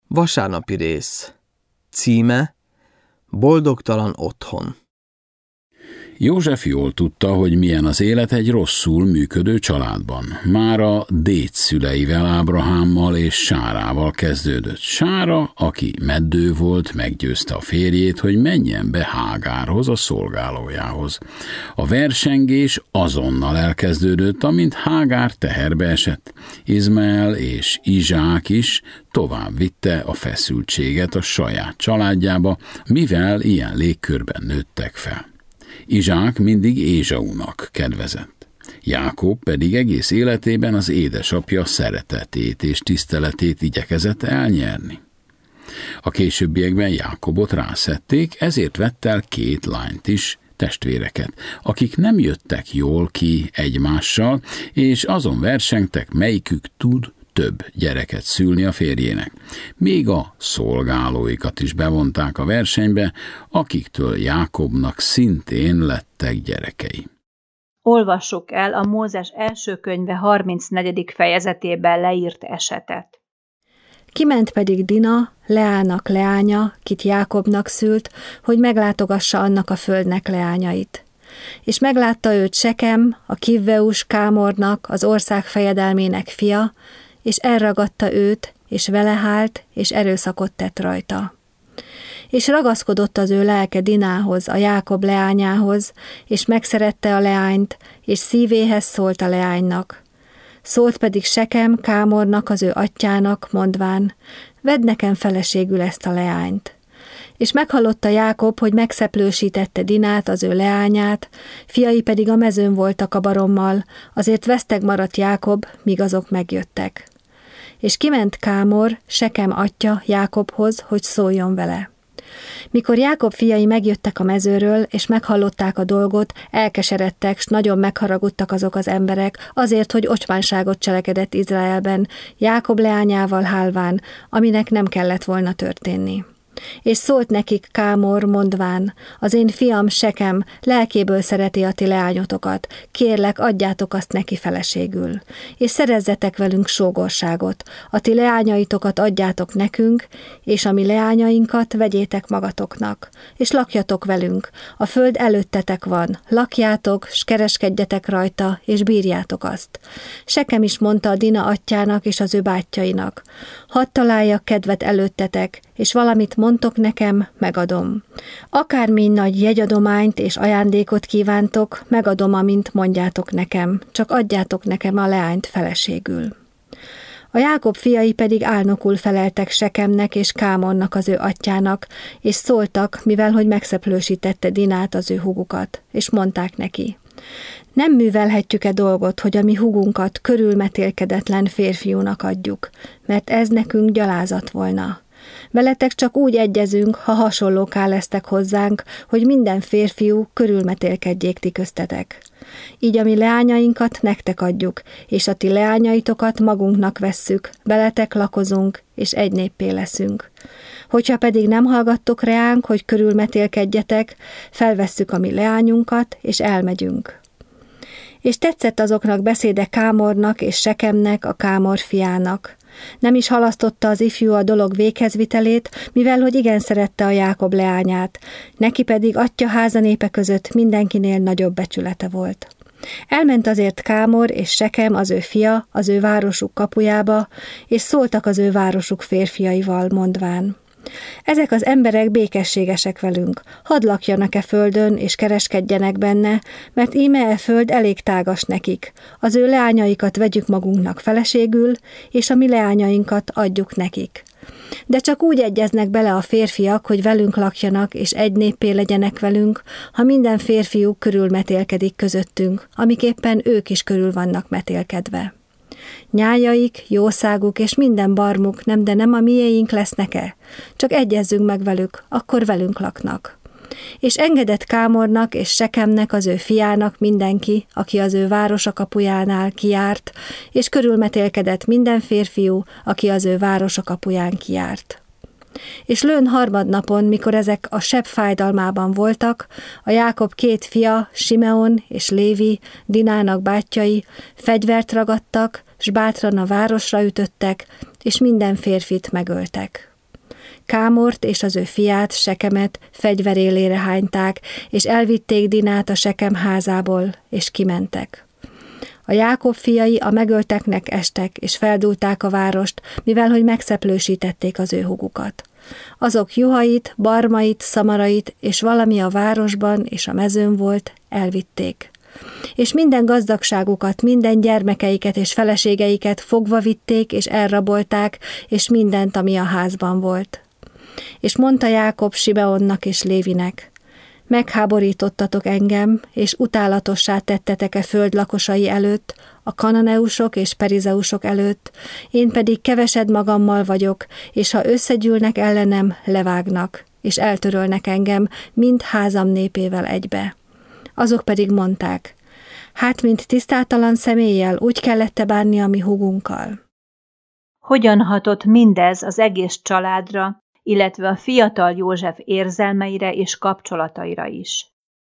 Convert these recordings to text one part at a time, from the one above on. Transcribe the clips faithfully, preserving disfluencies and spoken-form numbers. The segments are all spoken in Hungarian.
Vasárnapi rész. Címe: Boldogtalan otthon. József jól tudta, hogy milyen az élet egy rosszul működő családban. Már a Dét szüleivel, Ábrahámmal és Sárával kezdődött. Sára, aki meddő volt, meggyőzte a férjét, hogy menjen be Hágárhoz, a szolgálójához. A versengés azonnal elkezdődött, amint Hágár teherbe esett. Izmael és Izsák is tovább vitte a feszültséget a saját családjába, mivel ilyen légkörben nőttek fel. Izsák mindig Ézsaunak kedvezett. Jákob pedig egész életében az édesapja szeretetét és tiszteletét igyekezett elnyerni. A későbbiekben Jákobot rászették, ezért vett el két lányt is, testvéreket, akik nem jöttek jól ki egymással, és azon versengtek, melyikük tud több gyereket szülni a férjének. Még a szolgálóikat is bevonták a versenybe, akiktől Jákobnak szintén lettek gyerekei. Olvassuk el a Mózes első könyve harmincnegyedik fejezetében leírt esetet. Kiment pedig Dina, Leának leánya, kit Jákobnak szült, hogy meglátogassa annak a földnek leányait. És meglátta őt Sekem, a Kivveus Kámornak, az ország fejedelmének fia, és elragadta őt, és vele hált, és erőszakot tett rajta. És ragaszkodott az ő lelke Dinához, a Jákob leányához, és megszerette a leányt, és szívéhez szólt a leánynak. Szólt pedig Sekem Kámornak, az ő atyjának, mondván, vedd nekem feleségül ezt a leányt. És meghallotta Jákob, hogy megszeplősítette Dinát, az ő leányát, fiai pedig a mezőn voltak a barommal, azért veszteg maradt Jákob, míg azok megjöttek. És kiment Kámor, Sekem atya Jákobhoz, hogy szóljon vele. Mikor Jákob fiai megjöttek a mezőről, és meghallották a dolgot, elkeseredtek, s nagyon megharagudtak azok az emberek, azért, hogy ocsmánságot cselekedett Izraelben, Jákob leányával hálván, aminek nem kellett volna történni. És szólt nekik Kámor, mondván, az én fiam Sekem lelkéből szereti a ti leányotokat, kérlek, adjátok azt neki feleségül. És szerezzetek velünk sógorságot, a ti leányaitokat adjátok nekünk, és a mi leányainkat vegyétek magatoknak, és lakjatok velünk, a föld előttetek van, lakjátok, s kereskedjetek rajta, és bírjátok azt. Sekem is mondta a Dina atyjának és az ő bátyjainak, hadd találjak kedvet előttetek, és valamit mondtok nekem, megadom. Akármi nagy jegyadományt és ajándékot kívántok, megadom, amint mondjátok nekem, csak adjátok nekem a leányt feleségül. A Jákob fiai pedig álnokul feleltek Sekemnek és Kámornak, az ő atyjának, és szóltak, mivel hogy megszeplősítette Dinát, az ő húgukat, és mondták neki, nem művelhetjük-e dolgot, hogy a mi húgunkat körülmetélkedetlen férfiúnak adjuk, mert ez nekünk gyalázat volna. Veletek csak úgy egyezünk, ha hasonlóká lesztek hozzánk, hogy minden férfiú körülmetélkedjék ti köztetek. Így a mi leányainkat nektek adjuk, és a ti leányaitokat magunknak vesszük, veletek lakozunk, és egy néppé leszünk. Hogyha pedig nem hallgattok reánk, hogy körülmetélkedjetek, felvesszük a mi leányunkat, és elmegyünk. És tetszett azoknak beszéde Kámornak és Sekemnek, a Kámor fiának. Nem is halasztotta az ifjú a dolog véghezvitelét, mivel hogy igen szerette a Jákob leányát, neki pedig atya házanépe között mindenkinél nagyobb becsülete volt. Elment azért Kámor és Sekem, az ő fia, az ő városuk kapujába, és szóltak az ő városuk férfiaival, mondván, ezek az emberek békességesek velünk, hadd lakjanak-e földön, és kereskedjenek benne, mert íme e föld elég tágas nekik. Az ő leányaikat vegyük magunknak feleségül, és a mi leányainkat adjuk nekik. De csak úgy egyeznek bele a férfiak, hogy velünk lakjanak, és egy néppé legyenek velünk, ha minden férfiú körülmetélkedik közöttünk, amiképpen ők is körül vannak metélkedve. Nyájaik, jószáguk és minden barmuk nem, de nem a miéink lesznek-e? Csak egyezzünk meg velük, akkor velünk laknak. És engedett Kámornak és Sekemnek, az ő fiának mindenki, aki az ő városa kapujánál kijárt, és körülmetélkedett minden férfiú, aki az ő városa kapuján kijárt. És lőn harmadnapon, mikor ezek a sebb fájdalmában voltak, a Jákob két fia, Simeon és Lévi, Dinának bátyjai, fegyvert ragadtak, s bátran a városra ütöttek, és minden férfit megöltek. Kámort és az ő fiát, Sekemet fegyverélére hányták, és elvitték Dinát a Sekem házából, és kimentek. A Jákob fiai a megölteknek estek, és feldúlták a várost, mivel hogy megszeplősítették az ő húgukat. Azok juhait, barmait, szamarait, és valami a városban és a mezőn volt, elvitték. És minden gazdagságukat, minden gyermekeiket és feleségeiket fogva vitték, és elrabolták, és mindent, ami a házban volt. És mondta Jákob Simeonnak és Lévinek: megháborítottatok engem, és utálatossá tettetek-e föld lakosai előtt, a kananeusok és perizeusok előtt, én pedig kevesed magammal vagyok, és ha összegyűlnek ellenem, levágnak, és eltörölnek engem, mind házam népével egybe. Azok pedig mondták: hát, mint tisztátalan személlyel úgy kellett bánni a mi húgunkkal. Hogyan hatott mindez az egész családra, illetve a fiatal József érzelmeire és kapcsolataira is?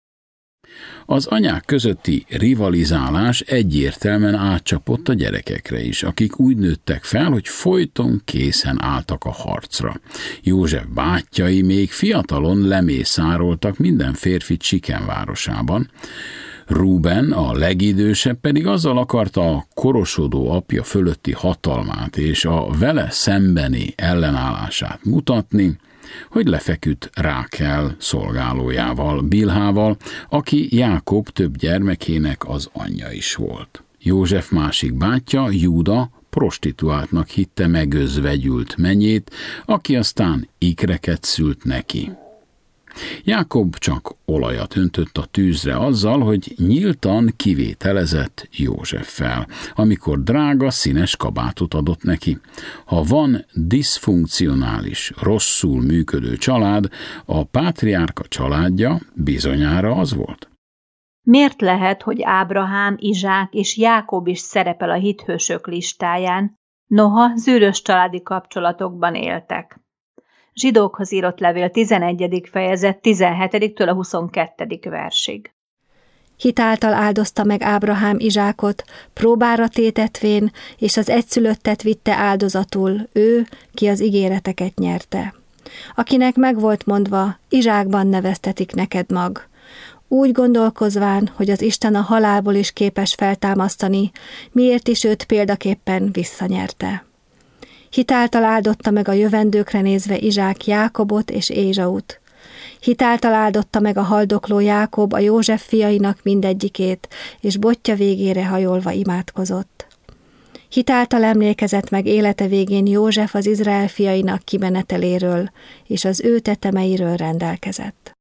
Az anyák közötti rivalizálás egyértelműen átcsapott a gyerekekre is, akik úgy nőttek fel, hogy folyton készen álltak a harcra. József bátyjai még fiatalon lemészároltak minden férfit Sikem városában. Rúben, a legidősebb pedig azzal akarta a korosodó apja fölötti hatalmát és a vele szembeni ellenállását mutatni, hogy lefeküdt Rákel szolgálójával, Bilhával, aki Jákob több gyermekének az anyja is volt. József másik bátyja, Júda, prostituáltnak hitte megözvegyült menyét, aki aztán ikreket szült neki. Jákob csak olajat öntött a tűzre azzal, hogy nyíltan kivételezett Józseffel, amikor drága színes kabátot adott neki. Ha van diszfunkcionális, rosszul működő család, a pátriárka családja bizonyára az volt. Miért lehet, hogy Ábrahám, Izsák és Jákob is szerepel a hithősök listáján, noha zűrös családi kapcsolatokban éltek? Zsidókhoz írott levél tizenegyedik fejezet tizenhetediktől a huszonkettedik versig. Hitáltal áldozta meg Ábrahám Izsákot, próbára tétetvén, és az egyszülöttet vitte áldozatul, ő, ki az ígéreteket nyerte. Akinek meg volt mondva, Izsákban neveztetik neked mag. Úgy gondolkozván, hogy az Isten a halálból is képes feltámasztani, miért is őt példaképpen visszanyerte. Hitáltal áldotta meg a jövendőkre nézve Izsák Jákobot és Ézsaut. Hitáltal áldotta meg a haldokló Jákob a József fiainak mindegyikét, és botja végére hajolva imádkozott. Hitáltal emlékezett meg élete végén József az Izrael fiainak kimeneteléről, és az ő tetemeiről rendelkezett.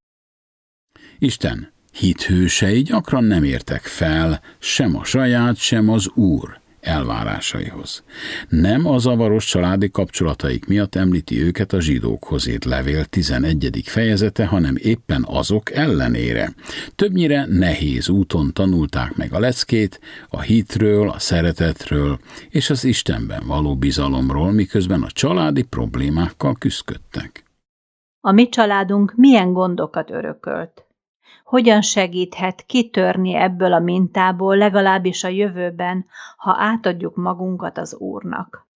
Isten hithősei gyakran nem értek fel sem a saját, sem az Úr elvárásaihoz. Nem a zavaros családi kapcsolataik miatt említi őket a zsidókhoz írt levél tizenegyedik fejezete, hanem éppen azok ellenére. Többnyire nehéz úton tanulták meg a leckét, a hitről, a szeretetről és az Istenben való bizalomról, miközben a családi problémákkal küszködtek. A mi családunk milyen gondokat örökölt? Hogyan segíthet kitörni ebből a mintából legalábbis a jövőben, ha átadjuk magunkat az Úrnak?